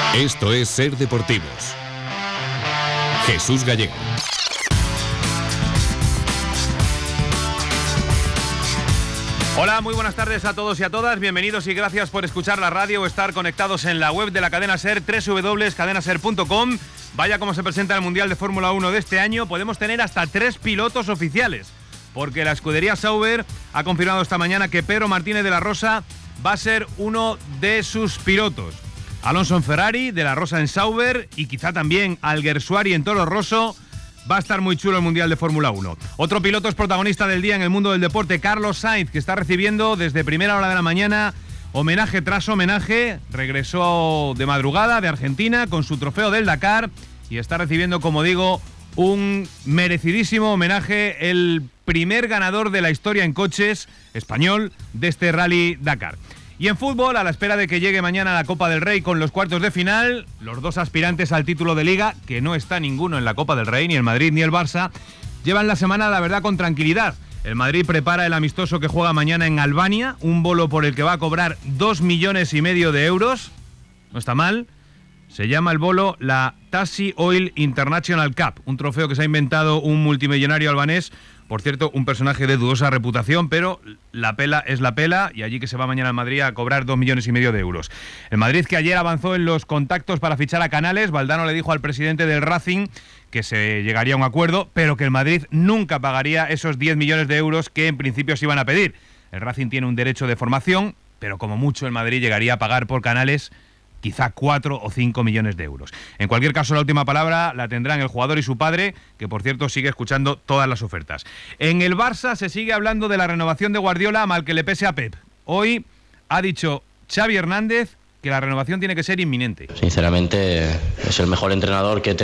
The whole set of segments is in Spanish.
Esto es Ser Deportivos. Jesús Gallego. Hola, muy buenas tardes a todos y a todas. Bienvenidos y gracias por escuchar la radio o estar conectados en la web de la cadena SER, www.cadenaser.com. Vaya cómo se presenta el Mundial de Fórmula 1 de este año. Podemos tener hasta 3 pilotos oficiales, porque la escudería Sauber ha confirmado esta mañana que Pedro Martínez de la Rosa va a ser uno de sus pilotos. Alonso en Ferrari, de la Rosa en Sauber y quizá también Alguersuari en Toro Rosso. Va a estar muy chulo el Mundial de Fórmula 1. Otro piloto es protagonista del día en el mundo del deporte, Carlos Sainz, que está recibiendo desde primera hora de la mañana homenaje tras homenaje. Regresó de madrugada de Argentina con su trofeo del Dakar y está recibiendo, como digo, un merecidísimo homenaje, el primer ganador de la historia en coches español de este Rally Dakar. Y en fútbol, a la espera de que llegue mañana la Copa del Rey con los cuartos de final, los dos aspirantes al título de Liga, que no está ninguno en la Copa del Rey, ni el Madrid ni el Barça, llevan la semana, la verdad, con tranquilidad. El Madrid prepara el amistoso que juega mañana en Albania, un bolo por el que va a cobrar 2,5 millones de euros. No está mal. Se llama el bolo la Tasi Oil International Cup, un trofeo que se ha inventado un multimillonario albanés. Por cierto, un personaje de dudosa reputación, pero la pela es la pela, y allí que se va mañana al Madrid a cobrar 2,5 millones de euros. El Madrid, que ayer avanzó en los contactos para fichar a Canales. Valdano le dijo al presidente del Racing que se llegaría a un acuerdo, pero que el Madrid nunca pagaría esos 10 millones de euros que en principio se iban a pedir. El Racing tiene un derecho de formación, pero como mucho el Madrid llegaría a pagar por Canales quizá 4 o 5 millones de euros. En cualquier caso, la última palabra la tendrán el jugador y su padre, que por cierto sigue escuchando todas las ofertas. En el Barça se sigue hablando de la renovación de Guardiola, mal que le pese a Pep. Hoy ha dicho Xavi Hernández que la renovación tiene que ser inminente. Sinceramente, es el mejor entrenador que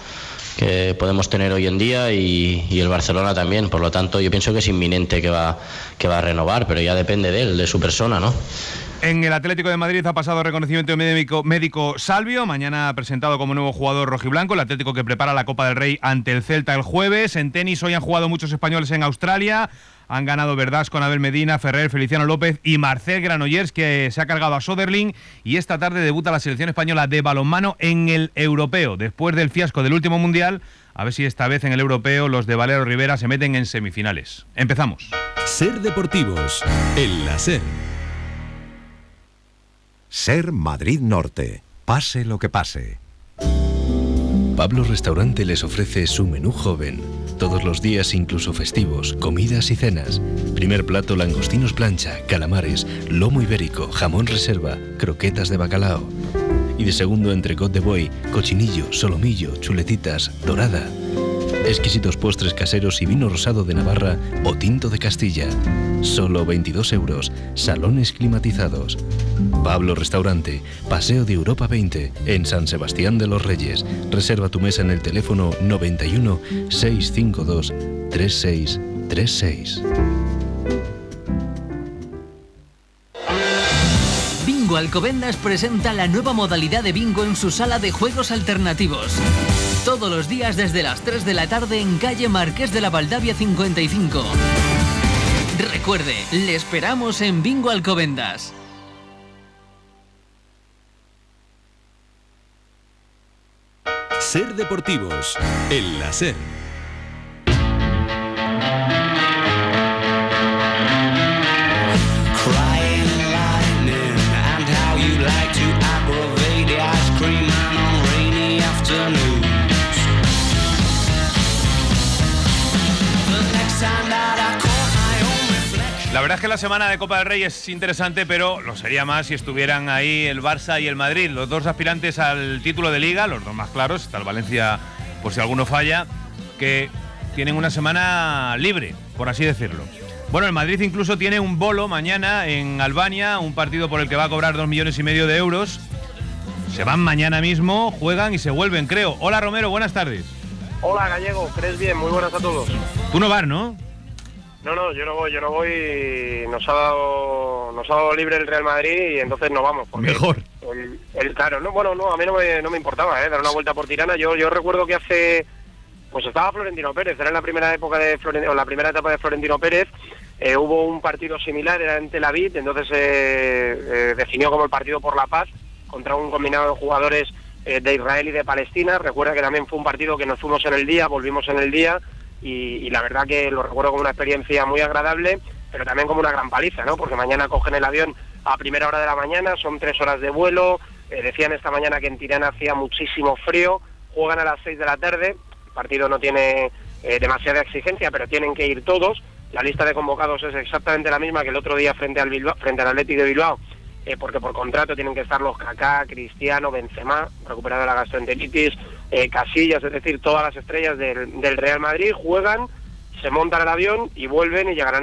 podemos tener hoy en día, y el Barcelona también. Por lo tanto, yo pienso que es inminente que va a renovar, pero ya depende de él, de su persona, ¿no? En el Atlético de Madrid ha pasado reconocimiento médico Salvio, mañana presentado como nuevo jugador rojiblanco. El Atlético que prepara la Copa del Rey ante el Celta el jueves. En tenis hoy han jugado muchos españoles en Australia. Han ganado Verdasco, Abel Medina, Ferrer, Feliciano López y Marcel Granollers, que se ha cargado a Soderling. Y esta tarde debuta la selección española de balonmano en el Europeo. Después del fiasco del último Mundial, a ver si esta vez en el Europeo los de Valero Rivera se meten en semifinales. Empezamos. Ser Deportivos, en la SER. SER Madrid Norte. Pase lo que pase. Pablo Restaurante les ofrece su menú joven. Todos los días, incluso festivos, comidas y cenas. Primer plato, langostinos plancha, calamares, lomo ibérico, jamón reserva, croquetas de bacalao. Y de segundo, entrecot de buey, cochinillo, solomillo, chuletitas, dorada. Exquisitos postres caseros y vino rosado de Navarra o tinto de Castilla. Solo 22 euros. Salones climatizados. Pablo Restaurante, Paseo de Europa 20, en San Sebastián de los Reyes. Reserva tu mesa en el teléfono 91 652 3636. Bingo Alcobendas presenta la nueva modalidad de bingo en su sala de juegos alternativos. Todos los días desde las 3 de la tarde en calle Marqués de la Valdavia 55. Recuerde, le esperamos en Bingo Alcobendas. Ser Deportivos, en la SER. La verdad es que la semana de Copa del Rey es interesante, pero lo sería más si estuvieran ahí el Barça y el Madrid, los dos aspirantes al título de Liga, los dos más claros. Está el Valencia, por si alguno falla, que tienen una semana libre, por así decirlo. Bueno, el Madrid incluso tiene un bolo mañana en Albania, un partido por el que va a cobrar 2,5 millones de euros. Se van mañana mismo, juegan y se vuelven, creo. Hola Romero, buenas tardes. Hola Gallego, ¿crees bien? Muy buenas a todos. Tú no vas, ¿no? No, yo no voy. Nos ha dado libre el Real Madrid y entonces no vamos. Mejor. Claro, a mí no me importaba, dar una vuelta por Tirana. Yo recuerdo que pues estaba Florentino Pérez, era en la primera época la primera etapa de Florentino Pérez. Hubo un partido similar, era en Tel Aviv, entonces definió como el partido por la paz. contra un combinado de jugadores de Israel y de Palestina. Recuerda que también fue un partido que nos fuimos en el día, volvimos en el día, y la verdad que lo recuerdo como una experiencia muy agradable, pero también como una gran paliza, ¿no? Porque mañana cogen el avión a primera hora de la mañana, son 3 horas de vuelo, decían esta mañana que en Tirana hacía muchísimo frío, juegan a las 6 de la tarde, el partido no tiene demasiada exigencia, pero tienen que ir todos. La lista de convocados es exactamente la misma que el otro día frente al Athletic de Bilbao, porque por contrato tienen que estar los Kaká, Cristiano, Benzema, recuperado de la gastroenteritis, Casillas, es decir, todas las estrellas del Real Madrid. Juegan, se montan al avión y vuelven y llegarán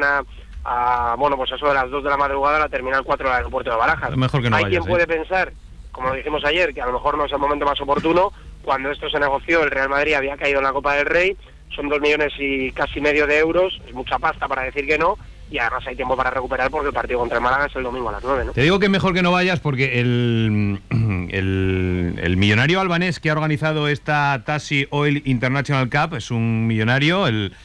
a pues eso de las 2 de la madrugada a la terminal 4 del aeropuerto de Barajas. Mejor que no Hay vayas, quien puede pensar, como dijimos ayer, que a lo mejor no es el momento más oportuno. Cuando esto se negoció, el Real Madrid había caído en la Copa del Rey, son 2 millones y casi medio de euros, es mucha pasta para decir que no, y además hay tiempo para recuperar porque el partido contra el Málaga es el domingo a las 9, ¿no? Te digo que mejor que no vayas porque el millonario albanés que ha organizado esta Tasi Oil International Cup es un millonario,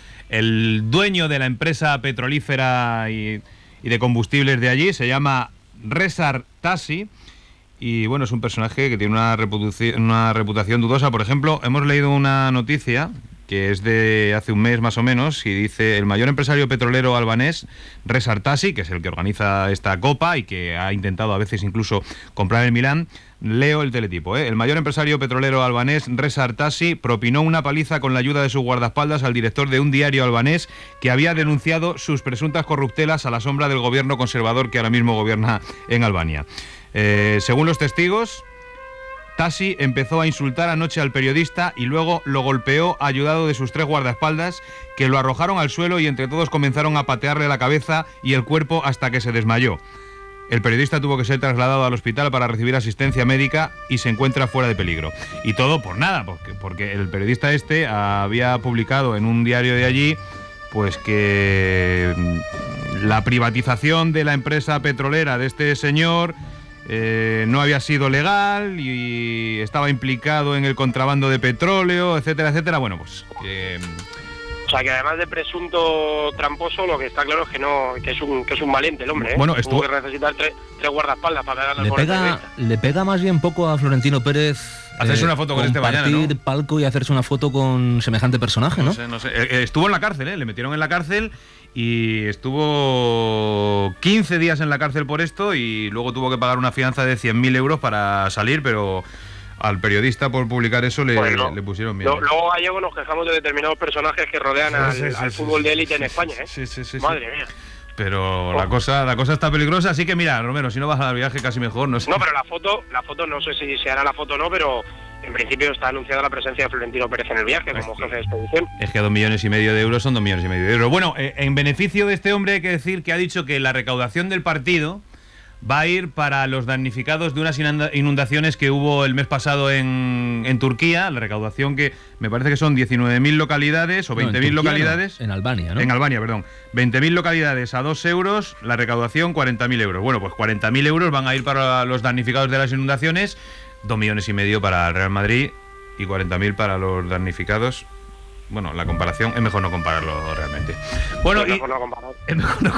el dueño de la empresa petrolífera y de combustibles de allí, se llama Rezar Tasi, y bueno, es un personaje que tiene una reputación dudosa. Por ejemplo, hemos leído una noticia que es de hace un mes más o menos, y dice: el mayor empresario petrolero albanés, Rezar Tasi, que es el que organiza esta copa y que ha intentado a veces incluso comprar el Milán. Leo el teletipo, El mayor empresario petrolero albanés, Rezar Tasi, propinó una paliza con la ayuda de sus guardaespaldas al director de un diario albanés que había denunciado sus presuntas corruptelas a la sombra del gobierno conservador que ahora mismo gobierna en Albania. Según los testigos, Tasi empezó a insultar anoche al periodista y luego lo golpeó ayudado de sus 3 guardaespaldas, que lo arrojaron al suelo y entre todos comenzaron a patearle la cabeza y el cuerpo hasta que se desmayó. El periodista tuvo que ser trasladado al hospital para recibir asistencia médica y se encuentra fuera de peligro. Y todo por nada, porque el periodista había publicado en un diario de allí pues que la privatización de la empresa petrolera de este señor no había sido legal y estaba implicado en el contrabando de petróleo, etcétera, etcétera. Bueno, pues o sea, que además de presunto tramposo, lo que está claro es que es un valiente el hombre, ¿eh? Bueno, tuvo que necesitar tres guardaespaldas para pegarle le pega más bien poco a Florentino Pérez hacerse una foto con este mañana, ¿no? Compartir palco y hacerse una foto con semejante personaje, ¿no? No sé. Estuvo en la cárcel, le metieron en la cárcel y estuvo 15 días en la cárcel por esto, y luego tuvo que pagar una fianza de 100.000 euros para salir, pero al periodista por publicar eso le pusieron miedo. Luego, Gallego, nos quejamos de determinados personajes que rodean al fútbol de élite en España, ¿eh? Sí. Madre mía. Pero la cosa está peligrosa, así que mira, Romero, si no vas al viaje casi mejor, no sé. No, pero la foto no sé si se hará la foto o no, pero en principio está anunciada la presencia de Florentino Pérez en el viaje como jefe de expedición. Es que 2,5 millones de euros son 2,5 millones de euros. Bueno, en beneficio de este hombre hay que decir que ha dicho que la recaudación del partido va a ir para los damnificados de unas inundaciones que hubo el mes pasado en Turquía. La recaudación, que me parece que son 19.000 localidades o 20.000 localidades. En Albania, ¿no? En Albania, perdón. 20.000 localidades a 2 euros, la recaudación 40.000 euros. Bueno, pues 40.000 euros van a ir para los damnificados de las inundaciones, 2,5 millones para el Real Madrid y 40.000 para los damnificados. Bueno, la comparación es mejor no compararlo realmente. Bueno, es mejor no compararlo. Es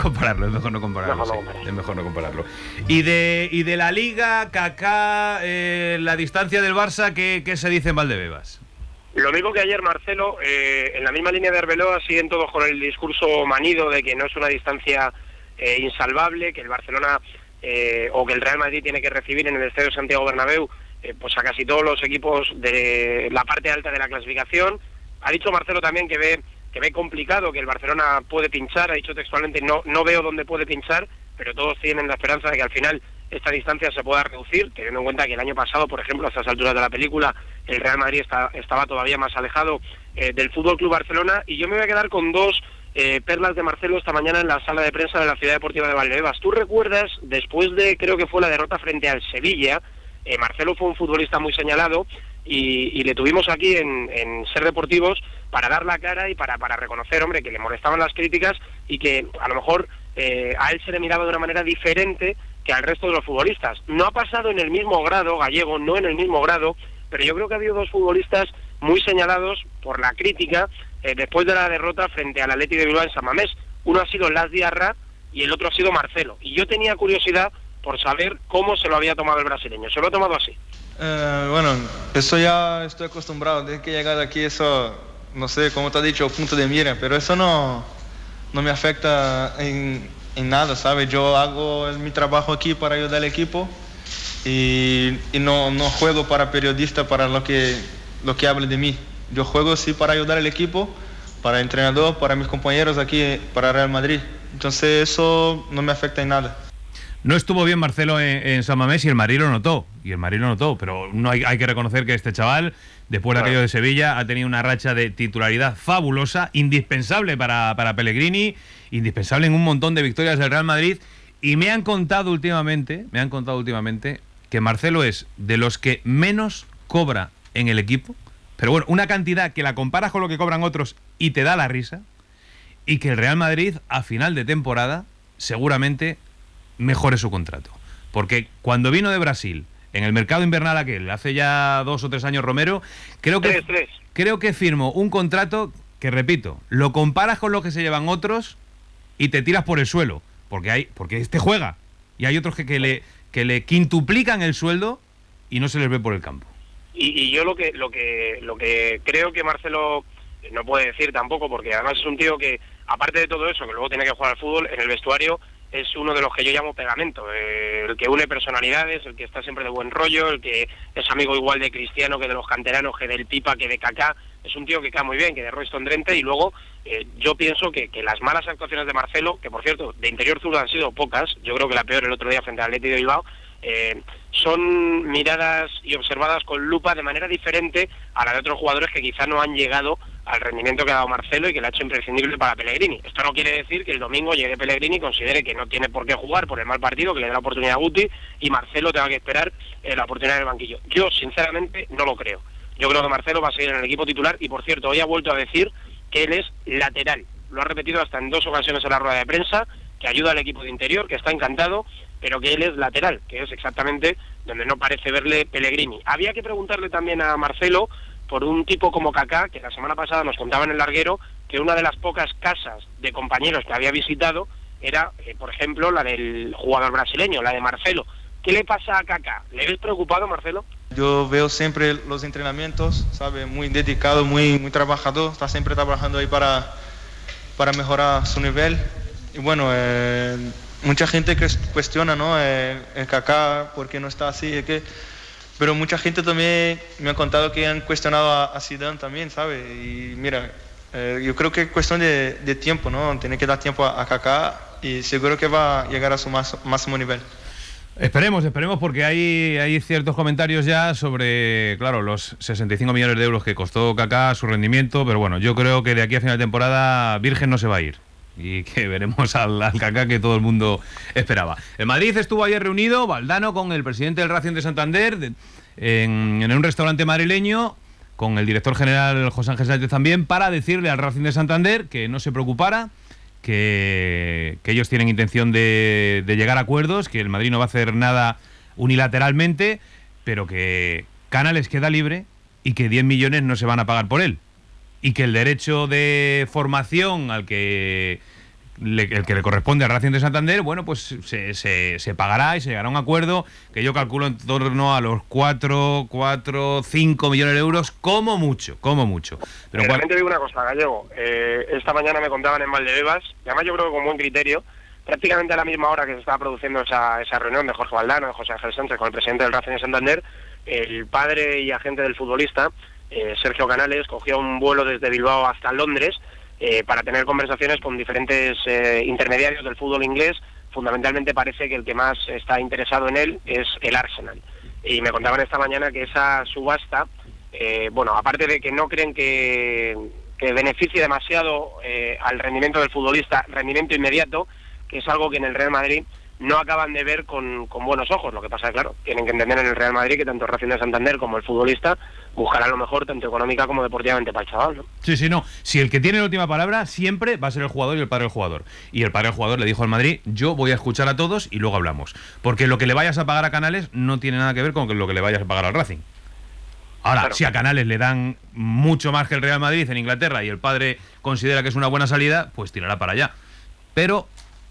mejor no compararlo. Y de la Liga, Kaká, la distancia del Barça, ¿qué se dice en Valdebebas? Lo mismo que ayer, Marcelo, en la misma línea de Arbeloa siguen todos con el discurso manido de que no es una distancia insalvable, que el Barcelona o que el Real Madrid tiene que recibir en el Estadio Santiago Bernabéu pues a casi todos los equipos de la parte alta de la clasificación. Ha dicho Marcelo también que ve complicado, que el Barcelona puede pinchar. Ha dicho textualmente, no veo dónde puede pinchar, pero todos tienen la esperanza de que al final esta distancia se pueda reducir, teniendo en cuenta que el año pasado, por ejemplo, a estas alturas de la película, el Real Madrid estaba todavía más alejado del Fútbol Club Barcelona. Y yo me voy a quedar con dos perlas de Marcelo esta mañana en la sala de prensa de la Ciudad Deportiva de Valdebebas. ¿Tú recuerdas, después de, creo que fue la derrota frente al Sevilla, Marcelo fue un futbolista muy señalado y le tuvimos aquí en Ser Deportivos para dar la cara y para reconocer, hombre, que le molestaban las críticas y que a lo mejor a él se le miraba de una manera diferente que al resto de los futbolistas? No ha pasado en el mismo grado, Gallego, no en el mismo grado, pero yo creo que ha habido dos futbolistas muy señalados por la crítica después de la derrota frente al Athletic de Bilbao en San Mamés. Uno ha sido Las Diarra y el otro ha sido Marcelo. Y yo tenía curiosidad por saber cómo se lo había tomado el brasileño. Se lo ha tomado así. Bueno, eso ya estoy acostumbrado. Desde que he llegado aquí, eso, no sé, como te has dicho, punto de mira, pero eso no me afecta en nada, ¿sabes? Yo hago mi trabajo aquí para ayudar al equipo y no juego para periodista, para lo que hable de mí. Yo juego sí para ayudar al equipo, para el entrenador, para mis compañeros aquí, para Real Madrid. Entonces eso no me afecta en nada. No estuvo bien Marcelo en San Mamés y el Madrid lo notó, pero no hay que reconocer que este chaval, después de aquello de Sevilla, ha tenido una racha de titularidad fabulosa, indispensable para Pellegrini, indispensable en un montón de victorias del Real Madrid, y me han contado últimamente que Marcelo es de los que menos cobra en el equipo, pero bueno, una cantidad que la comparas con lo que cobran otros y te da la risa, y que el Real Madrid a final de temporada seguramente mejore su contrato, porque cuando vino de Brasil en el mercado invernal aquel, hace ya 2 o 3 años Romero, creo que firmó un contrato que, repito, lo comparas con lo que se llevan otros y te tiras por el suelo, porque este juega y hay otros que le quintuplican el sueldo y no se les ve por el campo. Y yo lo que creo que Marcelo no puede decir tampoco, porque además es un tío que, aparte de todo eso, que luego tiene que jugar al fútbol, en el vestuario es uno de los que yo llamo pegamento, el que une personalidades, el que está siempre de buen rollo, el que es amigo igual de Cristiano que de los canteranos, que del Pipa, que de Kaká. Es un tío que cae muy bien, que de Royston Drenthe, y luego yo pienso que las malas actuaciones de Marcelo, que por cierto, de interior zurdo han sido pocas, yo creo que la peor el otro día frente al Athletic de Bilbao, son miradas y observadas con lupa de manera diferente a la de otros jugadores que quizá no han llegado al rendimiento que ha dado Marcelo y que le ha hecho imprescindible para Pellegrini. Esto no quiere decir que el domingo llegue Pellegrini y considere que no tiene por qué jugar por el mal partido, que le dé la oportunidad a Guti y Marcelo tenga que esperar la oportunidad en el banquillo. Yo, sinceramente, no lo creo. Yo creo que Marcelo va a seguir en el equipo titular y, por cierto, hoy ha vuelto a decir que él es lateral. Lo ha repetido hasta en 2 ocasiones en la rueda de prensa, que ayuda al equipo de interior, que está encantado, pero que él es lateral, que es exactamente donde no parece verle Pellegrini. Había que preguntarle también a Marcelo por un tipo como Kaká, que la semana pasada nos contaba en el larguero que una de las pocas casas de compañeros que había visitado era, por ejemplo, la del jugador brasileño, la de Marcelo. ¿Qué le pasa a Kaká? ¿Le ves preocupado, Marcelo? Yo veo siempre los entrenamientos, ¿sabe? Muy dedicado, muy trabajador, está siempre trabajando ahí para mejorar su nivel. Y bueno, mucha gente cuestiona, ¿no? El Kaká, ¿por qué no está así? Pero mucha gente también me ha contado que han cuestionado a Zidane también, ¿sabe? Y mira, yo creo que es cuestión de tiempo, ¿no? Tiene que dar tiempo a Kaká y seguro que va a llegar a su máximo nivel. Esperemos, porque hay ciertos comentarios ya sobre, claro, los 65 millones de euros que costó Kaká, su rendimiento, pero bueno, yo creo que de aquí a final de temporada virgen no se va a ir. Y que veremos al Kaká que todo el mundo esperaba. El Madrid estuvo ayer reunido, Valdano, con el presidente del Racing de Santander, en un restaurante madrileño, con el director general José Ángel Sánchez también, para decirle al Racing de Santander que no se preocupara, que ellos tienen intención de llegar a acuerdos, que el Madrid no va a hacer nada unilateralmente, pero que Canales queda libre y que 10 millones no se van a pagar por él. Y que el derecho de formación el que le corresponde al Racing de Santander, bueno, pues se pagará y se llegará a un acuerdo que yo calculo en torno a los 4, 5 millones de euros, como mucho. Pero realmente digo una cosa, Gallego, esta mañana me contaban en Valdebebas, y además yo creo que con buen criterio, prácticamente a la misma hora que se estaba produciendo esa reunión de Jorge Valdano, de José Ángel Sánchez con el presidente del Racing de Santander, el padre y agente del futbolista, Sergio Canales, cogió un vuelo desde Bilbao hasta Londres para tener conversaciones con diferentes intermediarios del fútbol inglés. Fundamentalmente parece que el que más está interesado en él es el Arsenal. Y me contaban esta mañana que esa subasta, bueno, aparte de que no creen que beneficie demasiado al rendimiento del futbolista, rendimiento inmediato, que es algo que en el Real Madrid no acaban de ver con buenos ojos. Lo que pasa es, claro, tienen que entender en el Real Madrid que tanto Racing de Santander como el futbolista buscarán lo mejor, tanto económica como deportivamente, para el chaval, ¿no? Sí, no. Si el que tiene la última palabra siempre va a ser el jugador y el padre del jugador. Y el padre del jugador le dijo al Madrid: yo voy a escuchar a todos y luego hablamos. Porque lo que le vayas a pagar a Canales no tiene nada que ver con lo que le vayas a pagar al Racing. Ahora, claro, si a Canales le dan mucho más que el Real Madrid en Inglaterra y el padre considera que es una buena salida, pues tirará para allá. Pero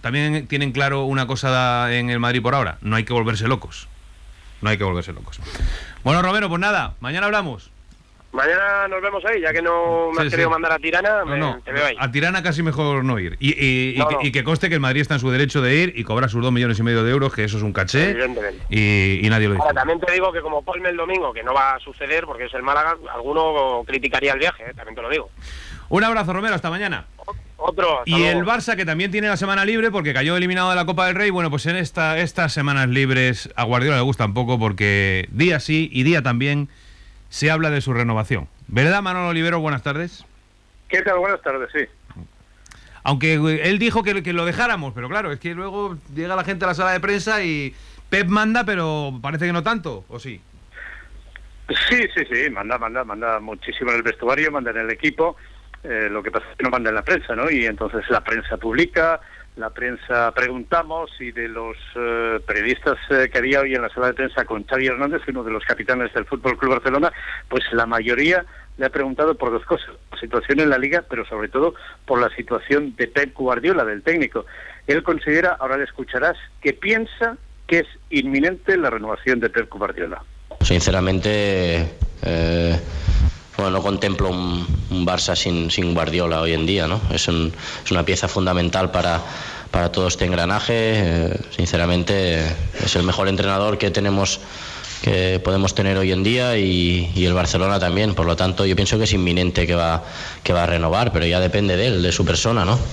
también tienen claro una cosa en el Madrid por ahora: no hay que volverse locos. No hay que volverse locos. Bueno, Romero, pues nada, mañana hablamos. Mañana nos vemos ahí, ya que no me has querido mandar a Tirana, te veo ahí. A Tirana casi mejor no ir. Y que conste que el Madrid está en su derecho de ir y cobrar sus 2,5 millones de euros, que eso es un caché, y nadie lo dice. Ahora, también te digo que como Palme el domingo, que no va a suceder porque es el Málaga, alguno criticaría el viaje, también te lo digo. Un abrazo, Romero, hasta mañana. Otro. Y luego. El Barça, que también tiene la semana libre porque cayó eliminado de la Copa del Rey. Bueno, pues en estas semanas libres a Guardiola le gusta un poco porque día sí y día también se habla de su renovación. ¿Verdad, Manolo Olivero? Buenas tardes. ¿Qué tal? Buenas tardes, sí. Aunque él dijo que lo dejáramos, pero claro, es que luego llega la gente a la sala de prensa y Pep manda, pero parece que no tanto, ¿o sí? Sí, manda muchísimo en el vestuario, manda en el equipo. Lo que pasa es que no manda en la prensa, ¿no? Y entonces la prensa publica, la prensa preguntamos, y de los periodistas que había hoy en la sala de prensa con Xavi Hernández, uno de los capitanes del Fútbol Club Barcelona, pues la mayoría le ha preguntado por dos cosas: la situación en la Liga, pero sobre todo por la situación de Pep Guardiola, del técnico. Él considera, ahora le escucharás, que piensa que es inminente la renovación de Pep Guardiola. Sinceramente, no contemplo un Barça sin Guardiola hoy en día, ¿no? Es una pieza fundamental para todo este engranaje. Sinceramente, es el mejor entrenador que podemos tener hoy en día, y el Barcelona también. Por lo tanto, yo pienso que es inminente que va a renovar, pero ya depende de él, de su persona, ¿no?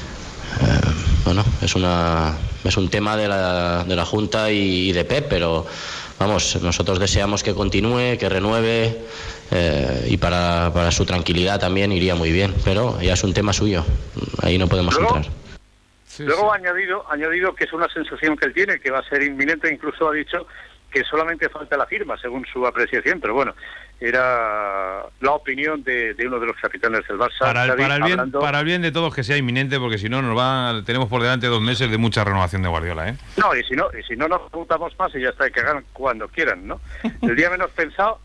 Es un tema de la Junta y de Pep, pero vamos, nosotros deseamos que continúe, que renueve, y para su tranquilidad también iría muy bien, pero ya es un tema suyo, ahí no podemos entrar. Luego ha añadido que es una sensación que él tiene, que va a ser inminente. Incluso ha dicho que solamente falta la firma, según su apreciación, pero bueno, era la opinión de uno de los capitanes del Barça. Para el bien de todos que sea inminente, porque si no tenemos por delante 2 meses de mucha renovación de Guardiola, ¿eh? No, y si no nos preguntamos más y ya está, que hagan cuando quieran, ¿no? El día menos pensado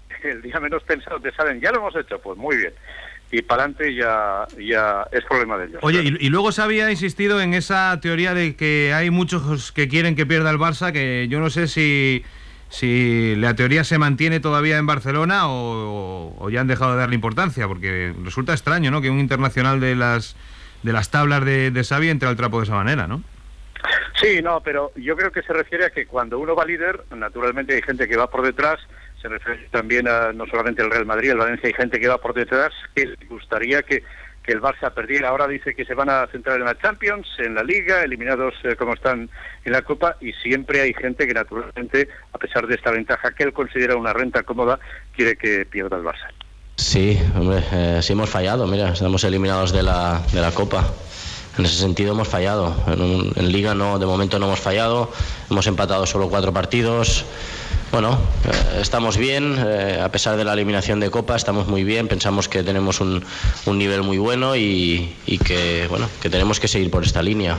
te salen, ya lo hemos hecho, pues muy bien. Y para adelante ya es problema de ellos. Oye, y luego se había insistido en esa teoría de que hay muchos que quieren que pierda el Barça, que yo no sé si la teoría se mantiene todavía en Barcelona o ya han dejado de darle importancia, porque resulta extraño, ¿no?, que un internacional de las tablas de Xavi entre al trapo de esa manera, ¿no? Sí, no, pero yo creo que se refiere a que cuando uno va líder, naturalmente hay gente que va por detrás. Se refiere también a no solamente el Real Madrid, el Valencia, hay gente que va por detrás, que le gustaría que el Barça perdiera. Ahora dice que se van a centrar en la Champions, en la Liga, eliminados como están en la Copa, y siempre hay gente que naturalmente, a pesar de esta ventaja que él considera una renta cómoda, quiere que pierda el Barça. Sí, hombre, sí hemos fallado, mira, estamos eliminados de la Copa. En ese sentido hemos fallado. En Liga no, de momento no hemos fallado, hemos empatado solo 4 partidos. Bueno, estamos bien, a pesar de la eliminación de Copa, estamos muy bien, pensamos que tenemos un nivel muy bueno y que tenemos que seguir por esta línea.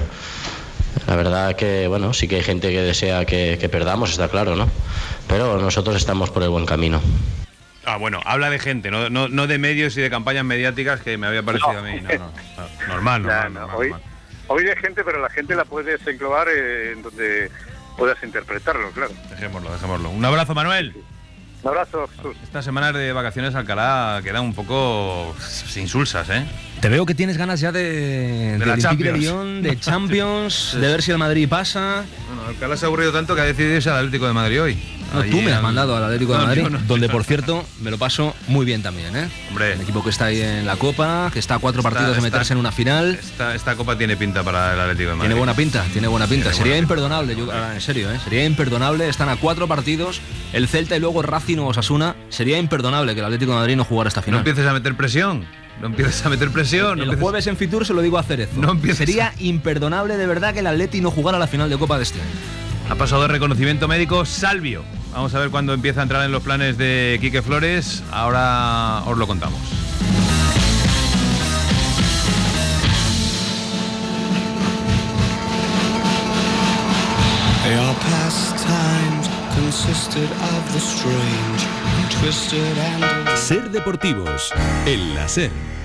La verdad que, sí que hay gente que desea que perdamos, está claro, ¿no? Pero nosotros estamos por el buen camino. Bueno, habla de gente, no de medios y de campañas mediáticas, que me había parecido a mí. Normal. Hoy de gente, pero la gente la puedes englobar en donde puedas interpretarlo, claro. Dejémoslo. Un abrazo, Manuel. Un abrazo, Jesús. Estas semanas de vacaciones a Alcalá quedan un poco insulsas, ¿eh? Te veo que tienes ganas ya de la Champions. De Champions, de ver si el Madrid pasa. Bueno, Alcalá se ha aburrido tanto que ha decidido irse al Atlético de Madrid hoy. No, tú me has mandado al Atlético de Madrid, donde, por cierto, me lo paso muy bien también, ¿eh? Hombre. Un equipo que está ahí en la Copa, que está a 4 partidos de meterse en una final. Esta Copa tiene pinta para el Atlético de Madrid. Tiene buena pinta. Sería imperdonable, en serio, ¿eh? Sería imperdonable. Están a 4 partidos, el Celta y luego Racing o Osasuna. Sería imperdonable que el Atlético de Madrid no jugara esta final. No empieces a meter presión. El jueves en Fitur se lo digo a Cerezo. Sería imperdonable de verdad que el Atleti no jugara la final de Copa de este año. Ha pasado de reconocimiento médico Salvio. Vamos a ver cuándo empieza a entrar en los planes de Quique Flores. Ahora os lo contamos. Ser Deportivos, el Láser.